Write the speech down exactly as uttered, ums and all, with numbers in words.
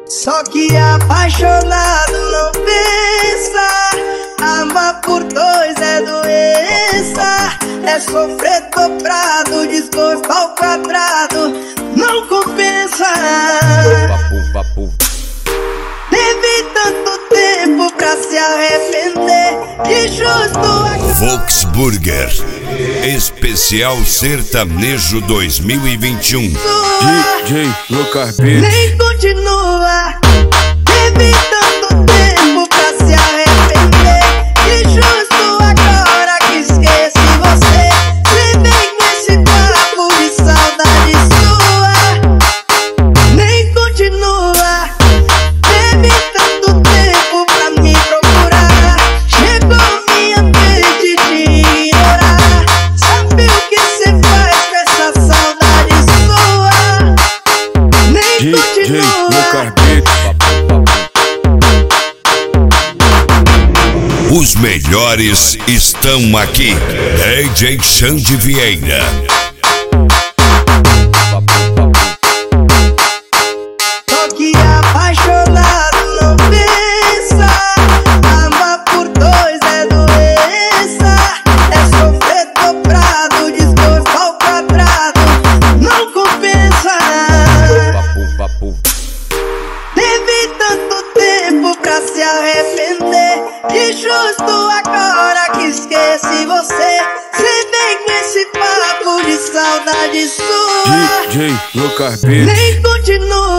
Só que apaixonado não pensa, amar por dois é doença, é sofrer dobrado, desgosto ao quadrado, não compensa. Vapo, vapo. Teve tanto tempo pra se arrepender, que justo agora. Volksburger Especial Sertanejo dois mil e vinte e um. D J Lucas Beats. Nem continua. Teve tanto tempo pra se arrepender, que justo agora que esqueci você. Você vem com esse papo de saudade sua. Nem continua. Teve tanto tempo pra me procurar, chegou minha vez de te ignorar. Sabe o que cê faz com essa saudade sua? Nem D J Lucas Beats. Os melhores estão aqui. D J Xande Vieira. Só que apaixonado não pensa, amar por dois é doença, é sofrer dobrado, desgosto ao quadrado, não compensa. Vapo, vapo. Teve tanto tempo pra se arrepender, que justo agora que esqueci você. Cê vem com esse papo de saudade sua. D J Lucas Beats. Nem continua.